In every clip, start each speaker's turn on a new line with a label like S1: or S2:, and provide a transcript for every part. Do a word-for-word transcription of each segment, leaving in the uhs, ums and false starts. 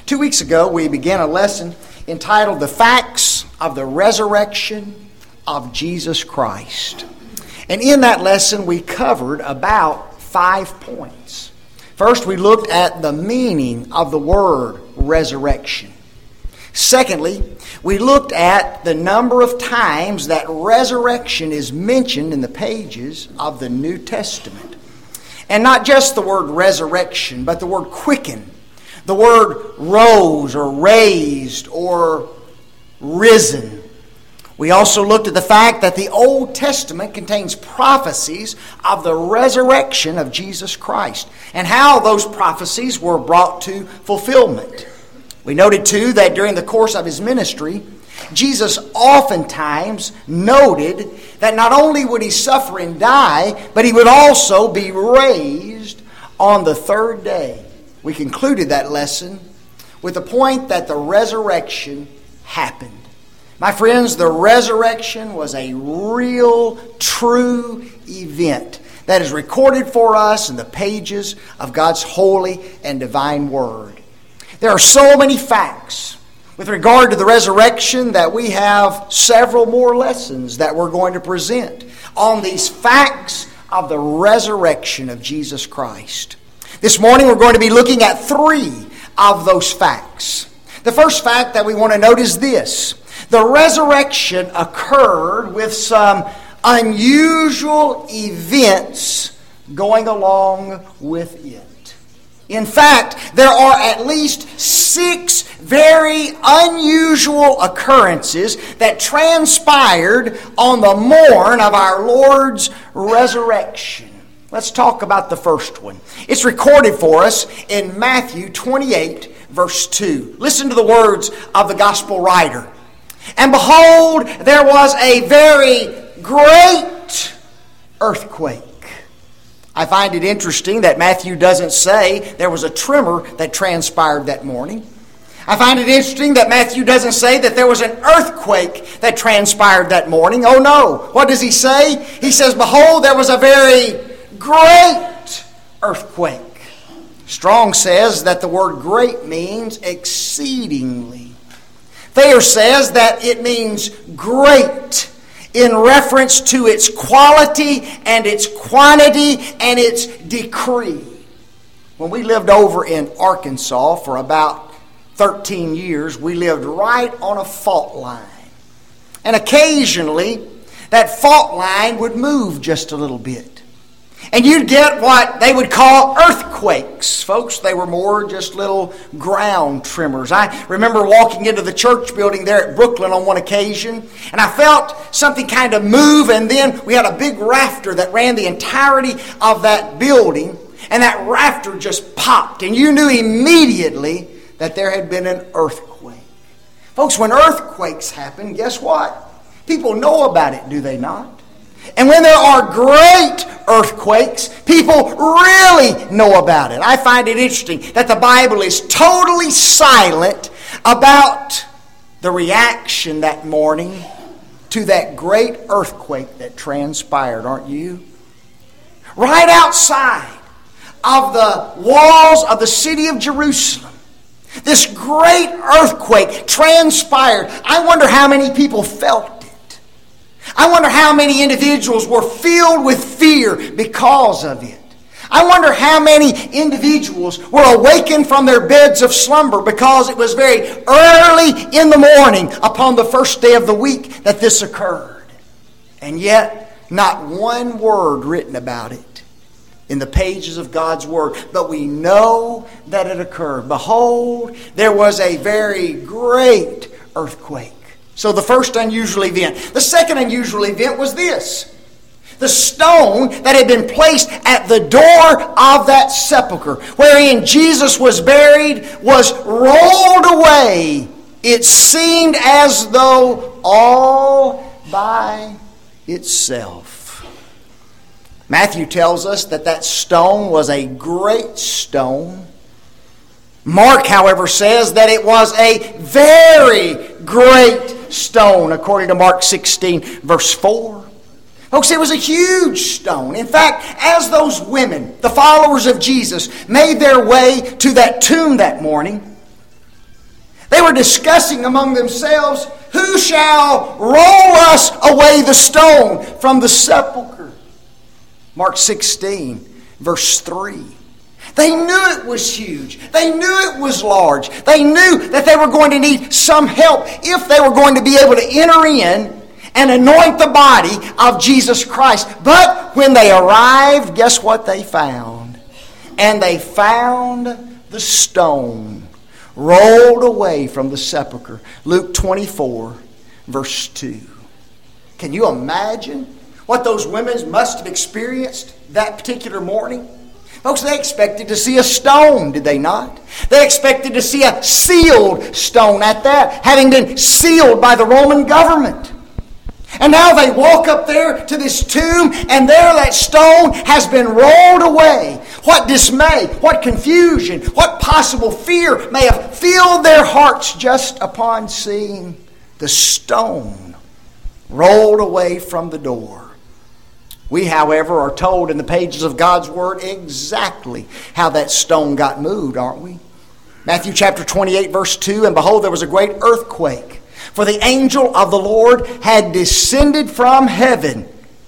S1: Two weeks ago, we began a lesson entitled The Facts of the Resurrection of Jesus Christ. And in that lesson, we covered about five points. First, we looked at the meaning of the word resurrection. Secondly, we looked at the number of times that resurrection is mentioned in the pages of the New Testament. And not just the word resurrection, but the word quicken, the word rose or raised or risen. We also looked at the fact that the Old Testament contains prophecies of the resurrection of Jesus Christ and how those prophecies were brought to fulfillment. We noted, too, that during the course of his ministry, Jesus oftentimes noted that not only would he suffer and die, but he would also be raised on the third day. We concluded that lesson with the point that the resurrection happened. My friends, the resurrection was a real, true event that is recorded for us in the pages of God's holy and divine Word. There are so many facts with regard to the resurrection that we have several more lessons that we're going to present on these facts of the resurrection of Jesus Christ. This morning we're going to be looking at three of those facts. The first fact that we want to note is this. The resurrection occurred with some unusual events going along with it. In fact, there are at least six very unusual occurrences that transpired on the morn of our Lord's resurrection. Let's talk about the first one. It's recorded for us in Matthew twenty-eight, verse two. Listen to the words of the gospel writer. And behold, there was a very great earthquake. I find it interesting that Matthew doesn't say there was a tremor that transpired that morning. I find it interesting that Matthew doesn't say that there was an earthquake that transpired that morning. Oh no. What does he say? He says, behold, there was a very great earthquake. Strong says that the word great means exceedingly. Thayer says that it means great in reference to its quality and its quantity and its decree. When we lived over in Arkansas for about thirteen years, we lived right on a fault line. And occasionally, that fault line would move just a little bit. And you'd get what they would call earthquakes. Folks, they were more just little ground tremors. I remember walking into the church building there at Brooklyn on one occasion, and I felt something kind of move, and then we had a big rafter that ran the entirety of that building, and that rafter just popped, and you knew immediately that there had been an earthquake. Folks, when earthquakes happen, guess what? People know about it, do they not? And when there are great earthquakes, people really know about it. I find it interesting that the Bible is totally silent about the reaction that morning to that great earthquake that transpired, aren't you? Right outside of the walls of the city of Jerusalem, this great earthquake transpired. I wonder how many people felt it. I wonder how many individuals were filled with fear because of it. I wonder how many individuals were awakened from their beds of slumber because it was very early in the morning upon the first day of the week that this occurred. And yet, not one word written about it in the pages of God's Word. But we know that it occurred. Behold, there was a very great earthquake. So the first unusual event. The second unusual event was this. The stone that had been placed at the door of that sepulcher, wherein Jesus was buried, was rolled away. It seemed as though all by itself. Matthew tells us that that stone was a great stone. Mark, however, says that it was a very great stone, according to Mark sixteen, verse four. Folks, it was a huge stone. In fact, as those women, the followers of Jesus, made their way to that tomb that morning, They were discussing among themselves, who shall roll us away the stone from the sepulchre? Mark sixteen, verse three. They knew it was huge. They knew it was large. They knew that they were going to need some help if they were going to be able to enter in and anoint the body of Jesus Christ. But when they arrived, guess what they found? And they found the stone rolled away from the sepulchre. Luke twenty-four, verse two. Can you imagine what those women must have experienced that particular morning? Folks, they expected to see a stone, did they not? They expected to see a sealed stone at that, having been sealed by the Roman government. And now they walk up there to this tomb, and there that stone has been rolled away. What dismay, what confusion, what possible fear may have filled their hearts just upon seeing the stone rolled away from the door. We, however, are told in the pages of God's Word exactly how that stone got moved, aren't we? Matthew chapter twenty-eight, verse two, and behold, there was a great earthquake, for the angel of the Lord had descended from heaven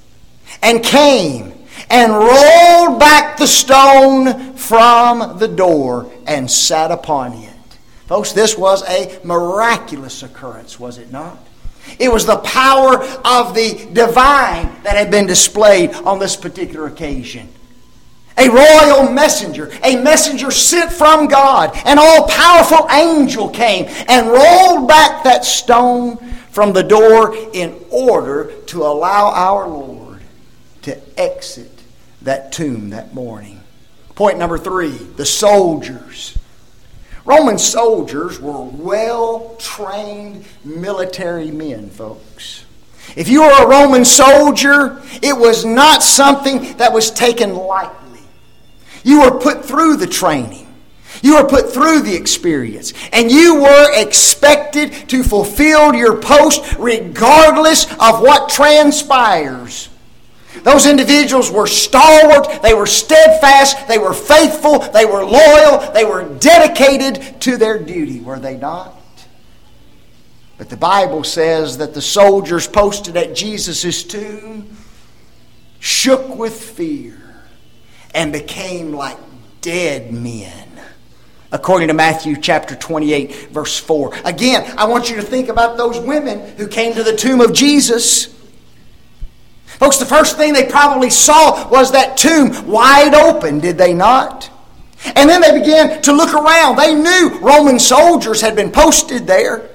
S1: and came and rolled back the stone from the door and sat upon it. Folks, this was a miraculous occurrence, was it not? It was the power of the divine that had been displayed on this particular occasion. A royal messenger, a messenger sent from God, an all-powerful angel came and rolled back that stone from the door in order to allow our Lord to exit that tomb that morning. Point number three, the soldiers. Roman soldiers were well-trained military men, folks. If you were a Roman soldier, it was not something that was taken lightly. You were put through the training. You were put through the experience. And you were expected to fulfill your post regardless of what transpires. Those individuals were stalwart, they were steadfast, they were faithful, they were loyal, they were dedicated to their duty, were they not? But the Bible says that the soldiers posted at Jesus' tomb shook with fear and became like dead men. According to Matthew chapter twenty-eight, verse four. Again, I want you to think about those women who came to the tomb of Jesus. Folks, the first thing they probably saw was that tomb wide open, did they not? And then they began to look around. They knew Roman soldiers had been posted there.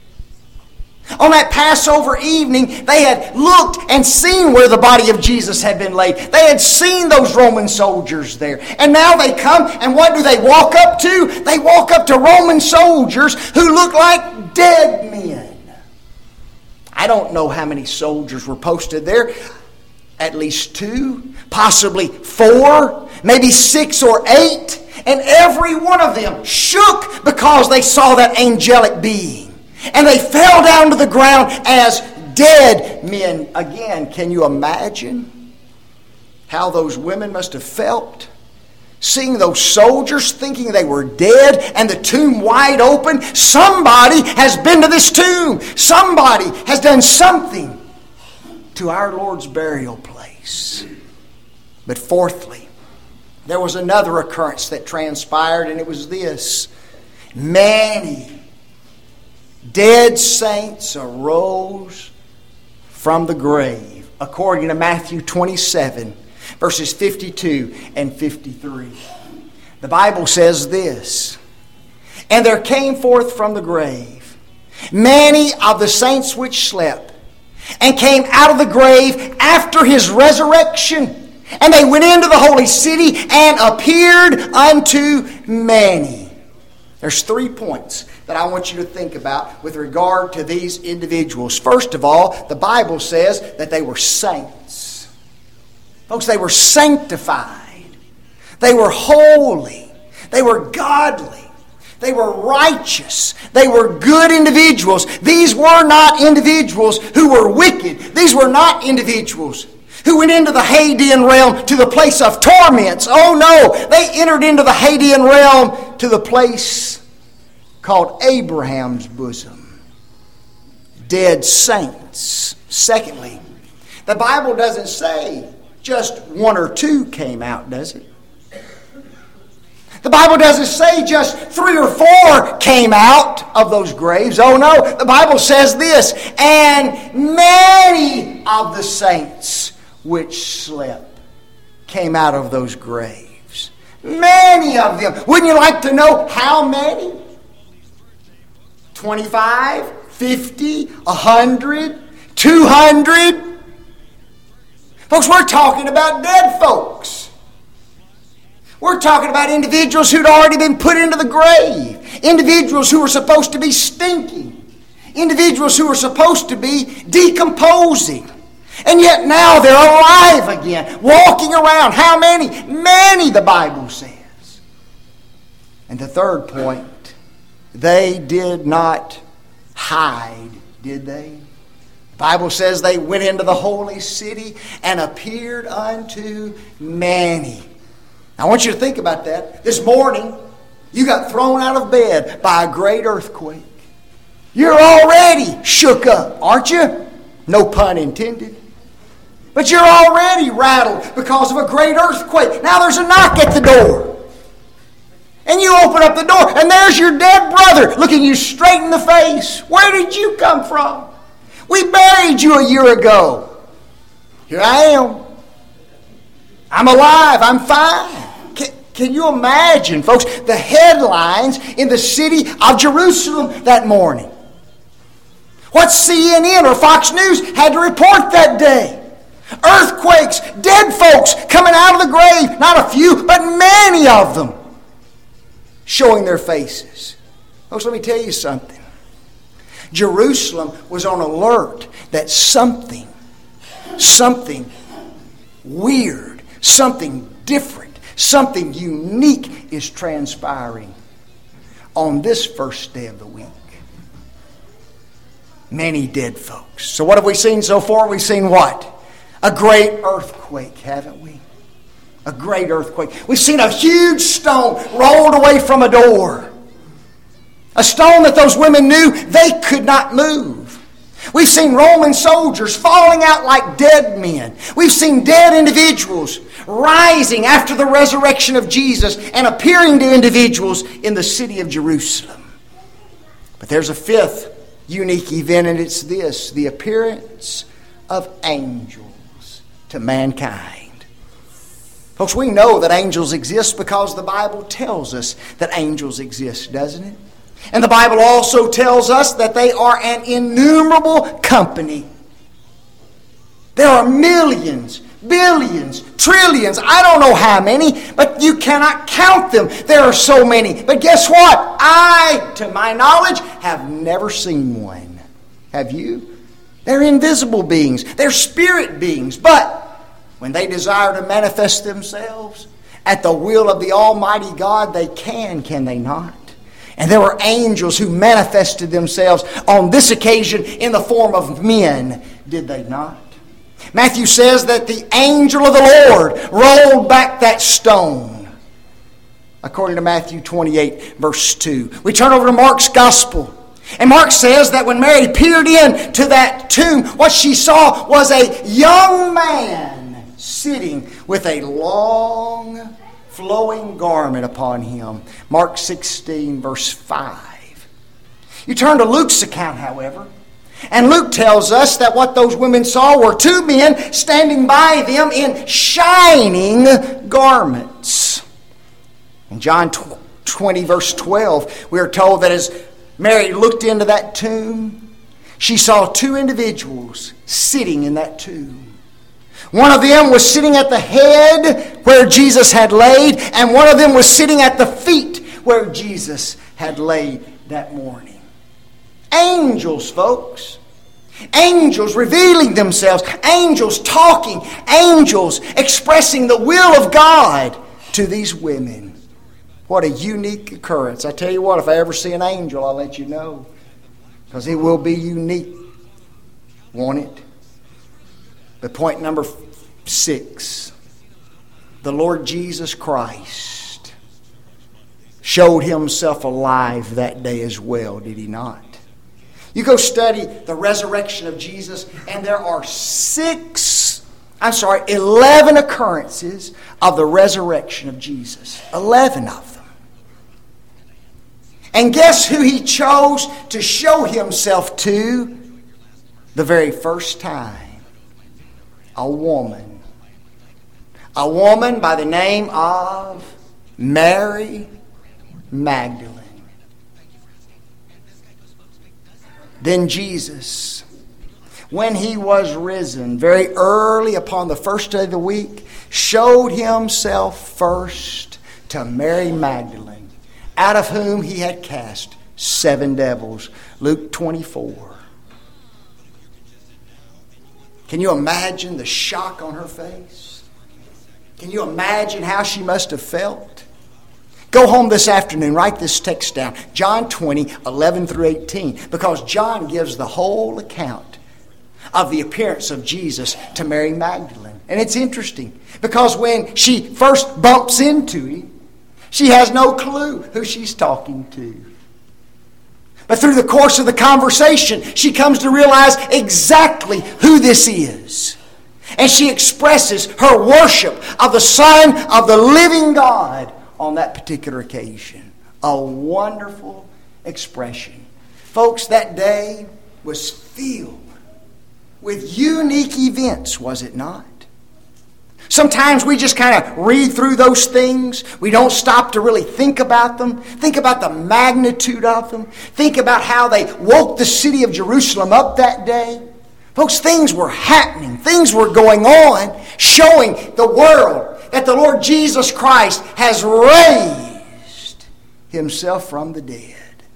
S1: On that Passover evening, they had looked and seen where the body of Jesus had been laid. They had seen those Roman soldiers there. And now they come, and what do they walk up to? They walk up to Roman soldiers who look like dead men. I don't know how many soldiers were posted there. At least two, possibly four, maybe six or eight. And every one of them shook because they saw that angelic being. And they fell down to the ground as dead men. Again, can you imagine how those women must have felt? Seeing those soldiers thinking they were dead and the tomb wide open. Somebody has been to this tomb. Somebody has done something to our Lord's burial place. But fourthly, there was another occurrence that transpired, and it was this. Many dead saints arose from the grave, according to Matthew twenty-seven, verses fifty-two and fifty-three. The Bible says this, and there came forth from the grave many of the saints which slept, and came out of the grave after his resurrection. And they went into the holy city and appeared unto many. There's three points that I want you to think about with regard to these individuals. First of all, the Bible says that they were saints. Folks, they were sanctified. They were holy. They were godly. They were righteous. They were good individuals. These were not individuals who were wicked. These were not individuals who went into the Hadean realm to the place of torments. Oh no, they entered into the Hadean realm to the place called Abraham's bosom. Dead saints. Secondly, the Bible doesn't say just one or two came out, does it? The Bible doesn't say just three or four came out of those graves. Oh no, the Bible says this, and many of the saints which slept came out of those graves. Many of them. Wouldn't you like to know how many? twenty-five, fifty, one hundred, two hundred? Folks, we're talking about dead folks. We're talking about individuals who'd already been put into the grave. Individuals who were supposed to be stinking. Individuals who were supposed to be decomposing. And yet now they're alive again, walking around. How many? Many, the Bible says. And the third point, they did not hide, did they? The Bible says they went into the holy city and appeared unto many. I want you to think about that. This morning, you got thrown out of bed by a great earthquake. You're already shook up, aren't you? No pun intended. But you're already rattled because of a great earthquake. Now there's a knock at the door. And you open up the door, and there's your dead brother looking you straight in the face. Where did you come from? We buried you a year ago. Here I am. I'm alive. I'm fine. Can, can you imagine, folks, the headlines in the city of Jerusalem that morning? What C N N or Fox News had to report that day? Earthquakes, dead folks coming out of the grave. Not a few, but many of them showing their faces. Folks, let me tell you something. Jerusalem was on alert that something, something weird, something different, something unique is transpiring on this first day of the week. Many dead folks. So what have we seen so far? We've seen what? A great earthquake, haven't we? A great earthquake. We've seen a huge stone rolled away from a door. A stone that those women knew they could not move. We've seen Roman soldiers falling out like dead men. We've seen dead individuals rising after the resurrection of Jesus and appearing to individuals in the city of Jerusalem. But there's a fifth unique event, and it's this: the appearance of angels to mankind. Folks, we know that angels exist because the Bible tells us that angels exist, doesn't it? And the Bible also tells us that they are an innumerable company. There are millions, billions, trillions, I don't know how many, but you cannot count them. There are so many. But guess what? I, to my knowledge, have never seen one. Have you? They're invisible beings. They're spirit beings. But when they desire to manifest themselves at the will of the Almighty God, they can, can they not? And there were angels who manifested themselves on this occasion in the form of men, did they not? Matthew says that the angel of the Lord rolled back that stone, according to Matthew twenty-eight, verse two. We turn over to Mark's Gospel. And Mark says that when Mary peered into that tomb, what she saw was a young man sitting with a long flowing garment upon him. Mark sixteen, verse five. You turn to Luke's account, however, and Luke tells us that what those women saw were two men standing by them in shining garments. In John twenty, verse twelve, we are told that as Mary looked into that tomb, she saw two individuals sitting in that tomb. One of them was sitting at the head where Jesus had laid, and one of them was sitting at the feet where Jesus had laid that morning. Angels, folks. Angels revealing themselves. Angels talking. Angels expressing the will of God to these women. What a unique occurrence. I tell you what, if I ever see an angel, I'll let you know. Because it will be unique. Won't it? But point number six. The Lord Jesus Christ showed himself alive that day as well, did he not? You go study the resurrection of Jesus, and there are six, I'm sorry, eleven occurrences of the resurrection of Jesus. Eleven of them. And guess who he chose to show himself to the very first time? A woman. A woman by the name of Mary Magdalene. Then Jesus, when he was risen, very early upon the first day of the week, showed himself first to Mary Magdalene, out of whom he had cast seven devils. Luke twenty-four. Can you imagine the shock on her face? Can you imagine how she must have felt? Go home this afternoon, write this text down. John twenty, eleven through eighteen. Because John gives the whole account of the appearance of Jesus to Mary Magdalene. And it's interesting, because when she first bumps into him, she has no clue who she's talking to. But through the course of the conversation, she comes to realize exactly who this is. And she expresses her worship of the Son of the living God on that particular occasion. A wonderful expression. Folks, that day was filled with unique events, was it not? Sometimes we just kind of read through those things. We don't stop to really think about them. Think about the magnitude of them. Think about how they woke the city of Jerusalem up that day. Folks, things were happening. Things were going on, showing the world that the Lord Jesus Christ has raised himself from the dead.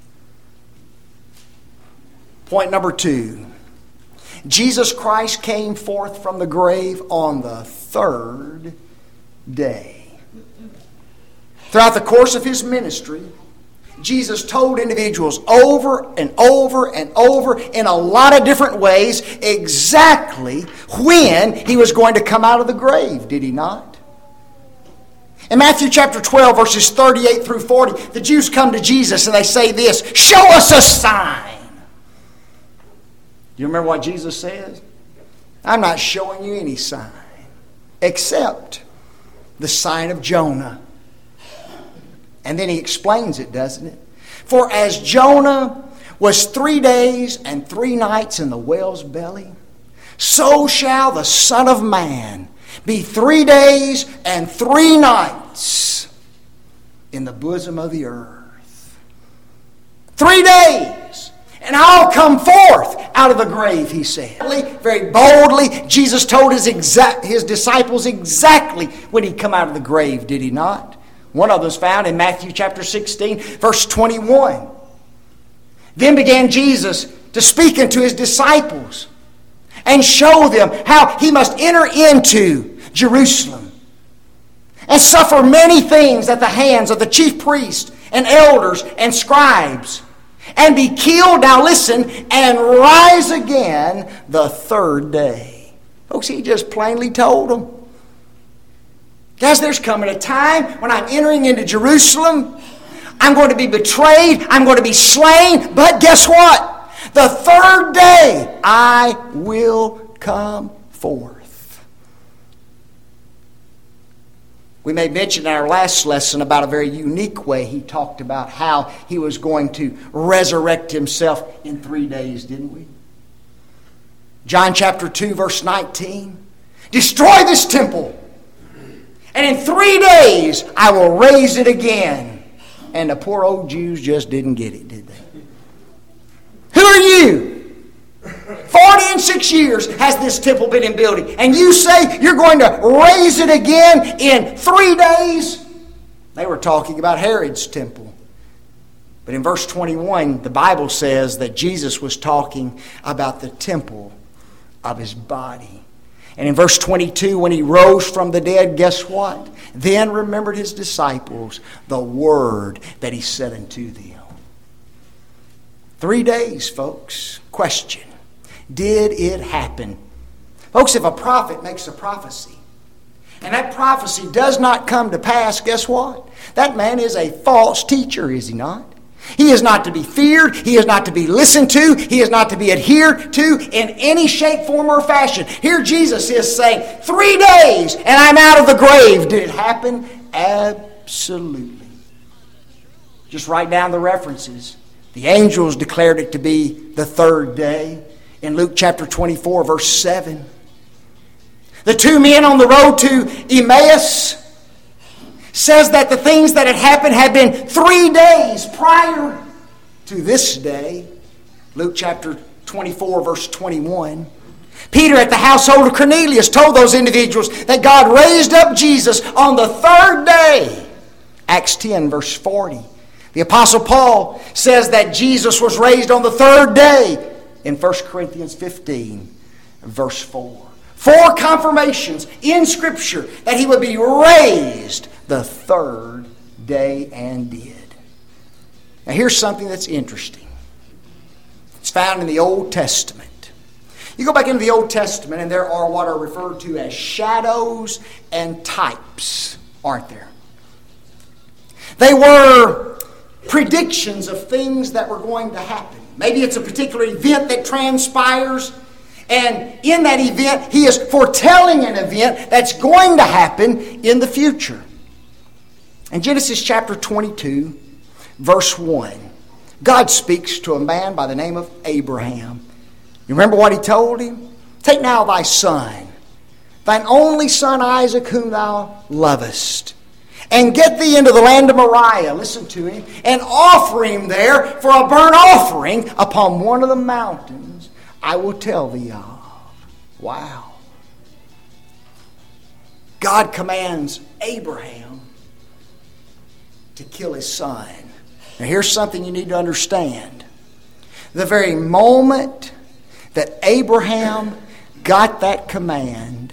S1: Point number two. Jesus Christ came forth from the grave on the third day. Throughout the course of his ministry, Jesus told individuals over and over and over in a lot of different ways exactly when he was going to come out of the grave, did he not? In Matthew chapter twelve, verses thirty-eight through forty, the Jews come to Jesus and they say this, "Show us a sign." Do you remember what Jesus says? "I'm not showing you any sign except the sign of Jonah." And then he explains it, doesn't it? "For as Jonah was three days and three nights in the whale's belly, so shall the Son of Man be three days and three nights in the bosom of the earth." Three days, and I'll come forth out of the grave, he said. Very boldly, Jesus told his, exact, his disciples exactly when he'd come out of the grave, did he not? One of them is found in Matthew chapter sixteen, verse twenty-one. "Then began Jesus to speak unto his disciples and show them how he must enter into Jerusalem and suffer many things at the hands of the chief priests and elders and scribes, and be killed," now listen, "and rise again the third day." Folks, he just plainly told them, guys, there's coming a time when I'm entering into Jerusalem. I'm going to be betrayed. I'm going to be slain. But guess what? The third day I will come forth. We made mention in our last lesson about a very unique way he talked about how he was going to resurrect himself in three days, didn't we? John chapter two, verse nineteen. "Destroy this temple, and in three days I will raise it again." And the poor old Jews just didn't get it, did they? Who are you? Forty and six years has this temple been in building, and you say you're going to raise it again in three days? They were talking about Herod's temple. But in verse twenty-one, the Bible says that Jesus was talking about the temple of his body. And in verse twenty-two, when he rose from the dead, guess what? Then remembered his disciples the word that he said unto them. Three days, folks. Question: did it happen? Folks, if a prophet makes a prophecy, and that prophecy does not come to pass, guess what? That man is a false teacher, is he not? He is not to be feared. He is not to be listened to. He is not to be adhered to in any shape, form, or fashion. Here Jesus is saying, three days and I'm out of the grave. Did it happen? Absolutely. Just write down the references. The angels declared it to be the third day in Luke chapter twenty-four, verse seven. The two men on the road to Emmaus says that the things that had happened had been three days prior to this day. Luke chapter twenty-four, verse twenty-one. Peter at the household of Cornelius told those individuals that God raised up Jesus on the third day. Acts ten, verse forty. The Apostle Paul says that Jesus was raised on the third day in First Corinthians fifteen, verse four. Four confirmations in Scripture that he would be raised the third day, and did. Now here's something that's interesting. It's found in the Old Testament. You go back into the Old Testament and there are what are referred to as shadows and types, aren't there? They were predictions of things that were going to happen. Maybe it's a particular event that transpires, and in that event he is foretelling an event that's going to happen in the future. In Genesis chapter twenty-two, verse one, God speaks to a man by the name of Abraham. You remember what he told him? Take now thy son, thine only son Isaac, whom thou lovest, and get thee into the land of Moriah, listen to him, and offer him there for a burnt offering upon one of the mountains I will tell thee of. Wow. God commands Abraham to kill his son. Now here's something you need to understand. The very moment that Abraham got that command,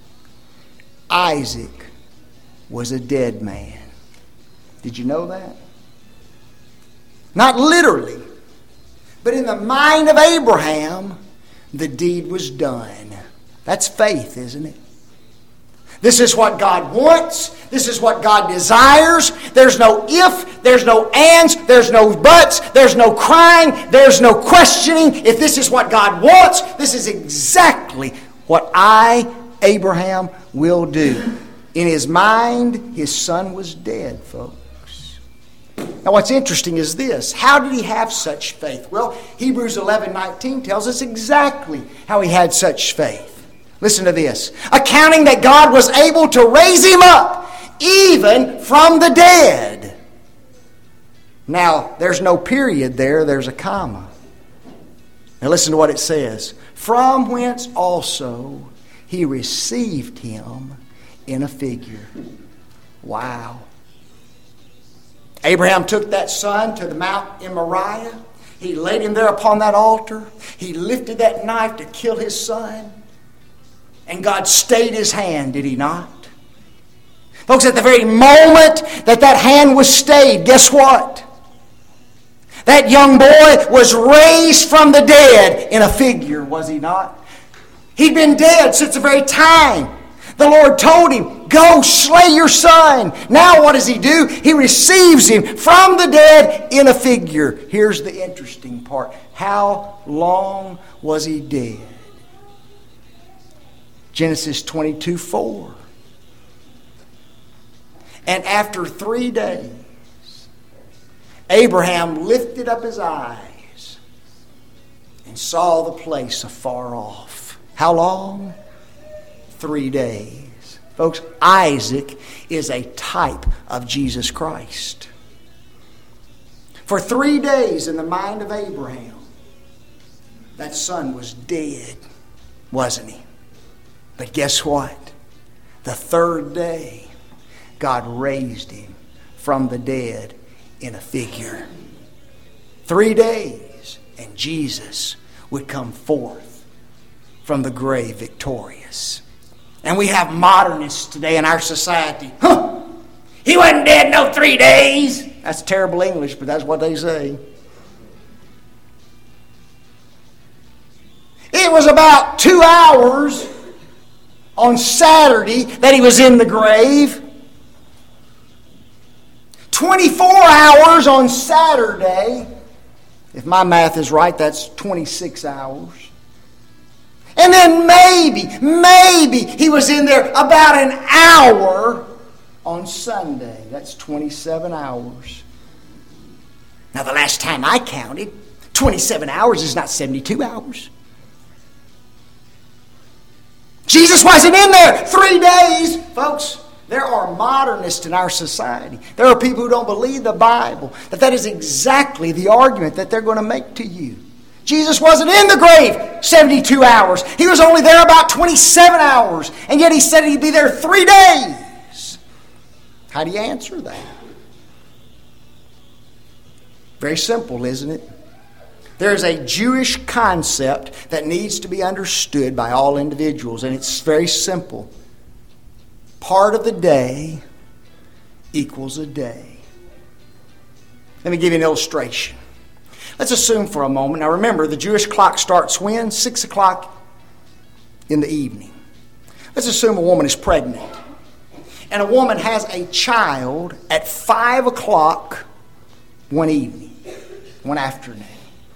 S1: Isaac was a dead man. Did you know that? Not literally, but in the mind of Abraham, the deed was done. That's faith, isn't it? This is what God wants. This is what God desires. There's no if, there's no ands, there's no buts, there's no crying, there's no questioning. If this is what God wants, this is exactly what I, Abraham, will do. In his mind, his son was dead, folks. Now what's interesting is this. How did he have such faith? Well, Hebrews eleven nineteen tells us exactly how he had such faith. Listen to this. Accounting that God was able to raise him up even from the dead. Now, there's no period there. There's a comma. Now listen to what it says. From whence also he received him in a figure. Wow. Abraham took that son to the mount in Moriah. He laid him there upon that altar. He lifted that knife to kill his son. And God stayed his hand, did he not? Folks, at the very moment that that hand was stayed, guess what? That young boy was raised from the dead in a figure, was he not? He'd been dead since the very time the Lord told him, go slay your son. Now what does he do? He receives him from the dead in a figure. Here's the interesting part. How long was he dead? Genesis twenty-two four. And after three days, Abraham lifted up his eyes and saw the place afar off. How long? Three days. Folks, Isaac is a type of Jesus Christ. For three days in the mind of Abraham, that son was dead, wasn't he? But guess what? The third day, God raised him from the dead in a figure. Three days, and Jesus would come forth from the grave victorious. And we have modernists today in our society. Huh! He wasn't dead no three days. That's terrible English, but that's what they say. It was about two hours on Saturday that he was in the grave. twenty-four hours on Saturday. If my math is right, that's twenty-six hours. And then maybe, maybe he was in there about an hour on Sunday. That's twenty-seven hours. Now, the last time I counted, twenty-seven hours is not seventy-two hours. Jesus wasn't in there three days. Folks, there are modernists in our society. There are people who don't believe the Bible. That that is exactly the argument that they're going to make to you. Jesus wasn't in the grave seventy-two hours. He was only there about twenty-seven hours. And yet he said he'd be there three days. How do you answer that? Very simple, isn't it? There is a Jewish concept that needs to be understood by all individuals, and it's very simple. Part of the day equals a day. Let me give you an illustration. Let's assume for a moment. Now remember, the Jewish clock starts when? Six o'clock in the evening. Let's assume a woman is pregnant. And a woman has a child at five o'clock one evening, one afternoon.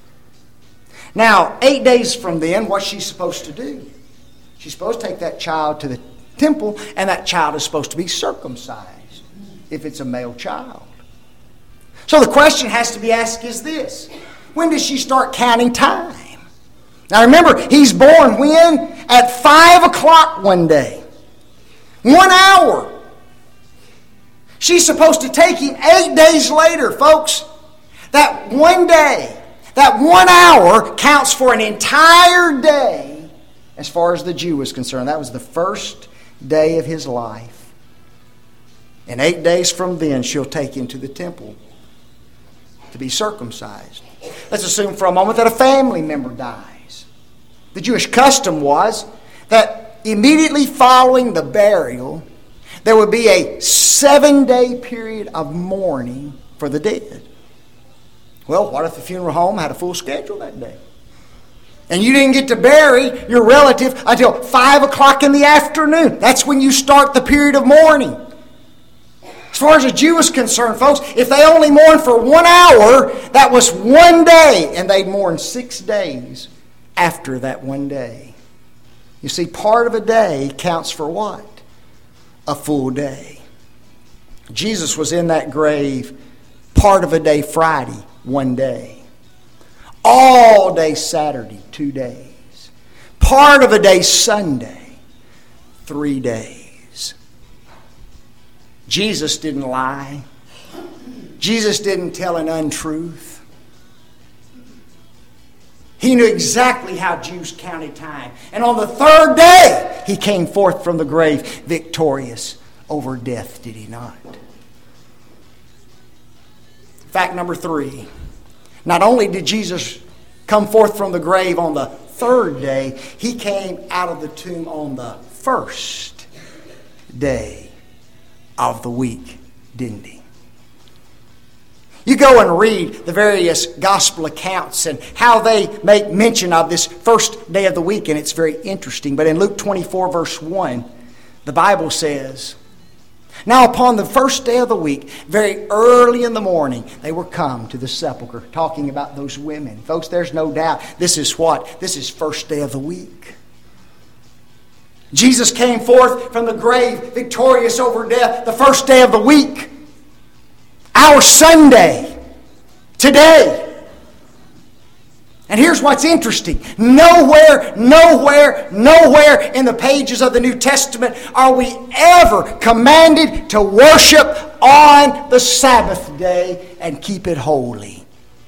S1: Now, eight days from then, what's she supposed to do? She's supposed to take that child to the temple, and that child is supposed to be circumcised if it's a male child. So the question has to be asked is this: when does she start counting time? Now remember, he's born when? At five o'clock one day. One hour. She's supposed to take him eight days later, folks. That one day, that one hour counts for an entire day as far as the Jew was concerned. That was the first day of his life. And eight days from then, she'll take him to the temple to be circumcised. Let's assume for a moment that a family member dies. The Jewish custom was that immediately following the burial, there would be a seven-day period of mourning for the dead. Well, what if the funeral home had a full schedule that day? And you didn't get to bury your relative until five o'clock in the afternoon. That's when you start the period of mourning. As far as a Jew is concerned, folks, if they only mourned for one hour, that was one day, and they'd mourn six days after that one day. You see, part of a day counts for what? A full day. Jesus was in that grave part of a day Friday, one day. All day Saturday, two days. Part of a day Sunday, three days. Jesus didn't lie. Jesus didn't tell an untruth. He knew exactly how Jews counted time. And on the third day, he came forth from the grave victorious over death, did he not? Fact number three. Not only did Jesus come forth from the grave on the third day, he came out of the tomb on the first day of the week, didn't he? You go and read the various gospel accounts and how they make mention of this first day of the week, and it's very interesting. But in Luke twenty-four, verse one, the Bible says, "Now upon the first day of the week, very early in the morning, they were come to the sepulchre," talking about those women. Folks, there's no doubt this is what? This is first day of the week. Jesus came forth from the grave victorious over death the first day of the week. Our Sunday, today. And here's what's interesting. Nowhere, nowhere, nowhere in the pages of the New Testament are we ever commanded to worship on the Sabbath day and keep it holy.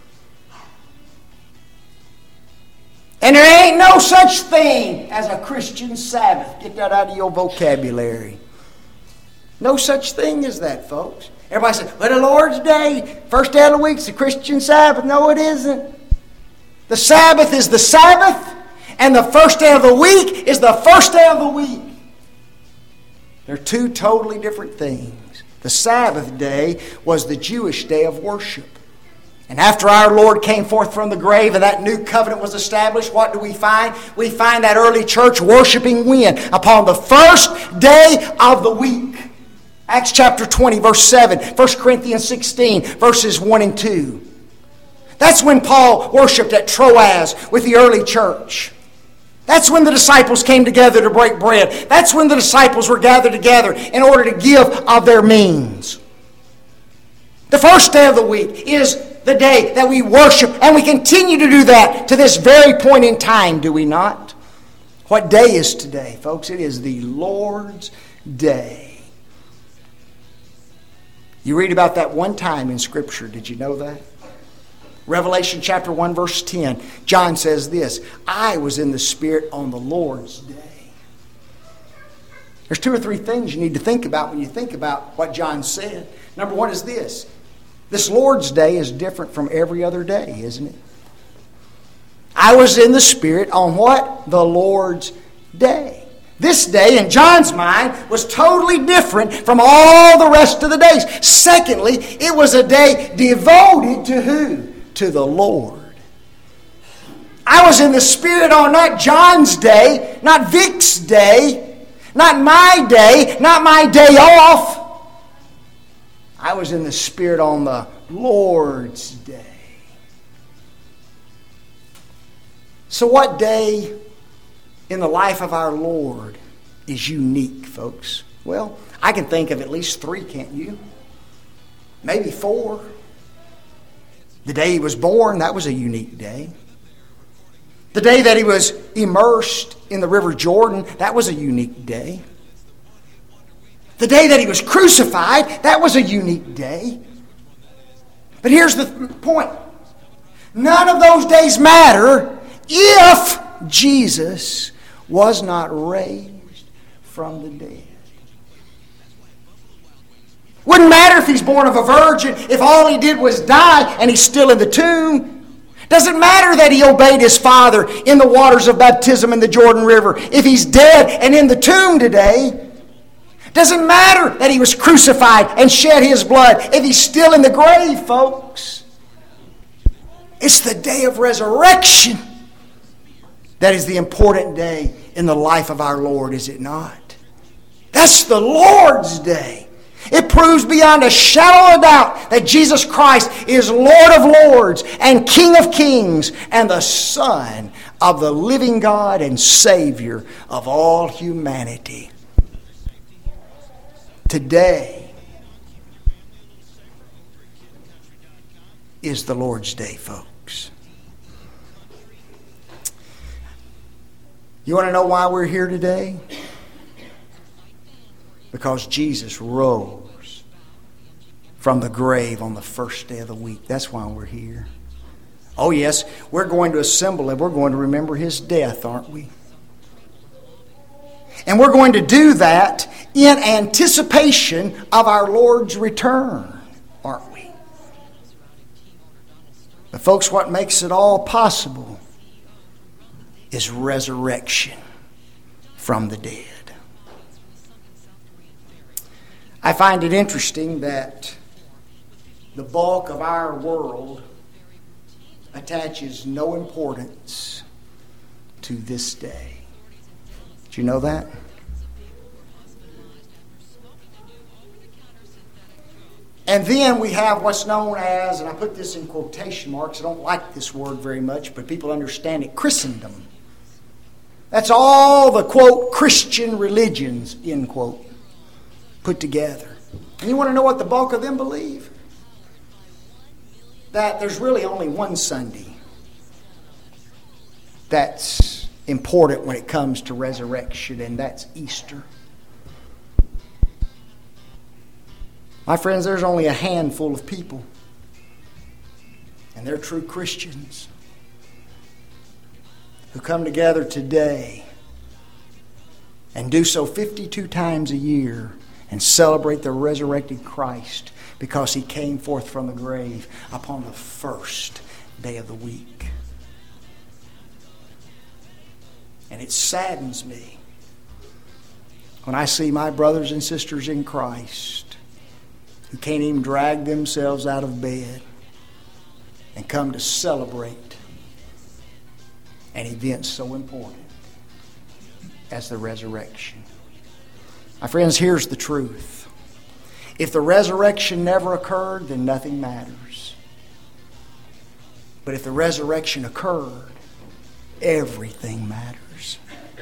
S1: And there ain't no such thing as a Christian Sabbath. Get that out of your vocabulary. No such thing as that, folks. Everybody says, well, the Lord's Day, first day of the week, is the Christian Sabbath. No, it isn't. The Sabbath is the Sabbath, and the first day of the week is the first day of the week. They're two totally different things. The Sabbath day was the Jewish day of worship. And after our Lord came forth from the grave and that new covenant was established, what do we find? We find that early church worshiping when? Upon the first day of the week. Acts chapter twenty, verse seven. First Corinthians sixteen, verses one and two. That's when Paul worshiped at Troas with the early church. That's when the disciples came together to break bread. That's when the disciples were gathered together in order to give of their means. The first day of the week is the day that we worship, and we continue to do that to this very point in time, do we not? What day is today, folks? It is the Lord's Day. You read about that one time in Scripture. Did you know that? Revelation chapter one, verse ten. John says this, I was in the Spirit on the Lord's day. There's two or three things you need to think about when you think about what John said. Number one is this. This Lord's Day is different from every other day, isn't it? I was in the Spirit on what? The Lord's Day. This day, in John's mind, was totally different from all the rest of the days. Secondly, it was a day devoted to who? To the Lord. I was in the Spirit on not John's day, not Vic's day, not my day, not my day off. I was in the Spirit on the Lord's Day. So what day in the life of our Lord is unique, folks? Well, I can think of at least three, can't you? Maybe four. The day He was born, that was a unique day. The day that He was immersed in the River Jordan, that was a unique day. The day that He was crucified, that was a unique day. But here's the point. None of those days matter if Jesus was not raised from the dead. Wouldn't matter if He's born of a virgin, if all He did was die and He's still in the tomb. Doesn't matter that He obeyed His Father in the waters of baptism in the Jordan River. If He's dead and in the tomb today, doesn't matter that He was crucified and shed His blood if He's still in the grave, folks. It's the day of resurrection that is the important day in the life of our Lord, is it not? That's the Lord's Day. It proves beyond a shadow of doubt that Jesus Christ is Lord of Lords and King of Kings and the Son of the living God and Savior of all humanity. Today is the Lord's Day, folks. You want to know why we're here today? Because Jesus rose from the grave on the first day of the week. That's why we're here. Oh yes, we're going to assemble and we're going to remember His death, aren't we? And we're going to do that in anticipation of our Lord's return, aren't we? But folks, what makes it all possible is resurrection from the dead. I find it interesting that the bulk of our world attaches no importance to this day. Did you know that? And then we have what's known as, and I put this in quotation marks, I don't like this word very much, but people understand it, Christendom. That's all the, quote, Christian religions, end quote, put together. And you want to know what the bulk of them believe? That there's really only one Sunday that's important when it comes to resurrection, and that's Easter. My friends, there's only a handful of people, and they're true Christians, who come together today and do so fifty-two times a year and celebrate the resurrected Christ because He came forth from the grave upon the first day of the week. And it saddens me when I see my brothers and sisters in Christ who can't even drag themselves out of bed and come to celebrate an event so important as the resurrection. My friends, here's the truth. If the resurrection never occurred, then nothing matters. But if the resurrection occurred, everything matters.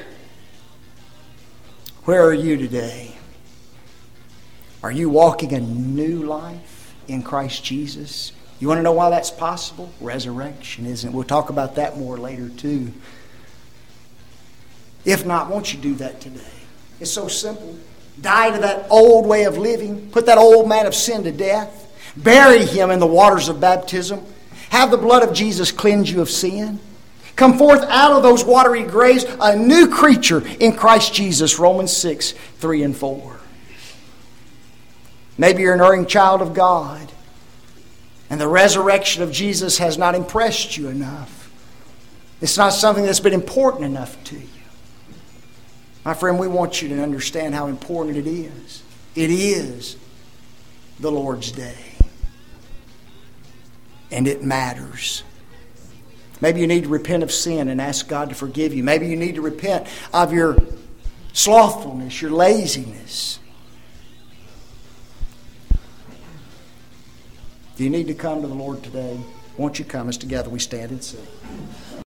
S1: Where are you today? Are you walking a new life in Christ Jesus? You want to know why that's possible? Resurrection, isn't it? We'll talk about that more later too. If not, won't you do that today? It's so simple. Die to that old way of living. Put that old man of sin to death. Bury him in the waters of baptism. Have the blood of Jesus cleanse you of sin. Come forth out of those watery graves, a new creature in Christ Jesus. Romans six, three and four. Maybe you're an erring child of God, and the resurrection of Jesus has not impressed you enough. It's not something that's been important enough to you. My friend, we want you to understand how important it is. It is the Lord's Day. And it matters. Maybe you need to repent of sin and ask God to forgive you. Maybe you need to repent of your slothfulness, your laziness. Do you need to come to the Lord today? Won't you come as together we stand and sing?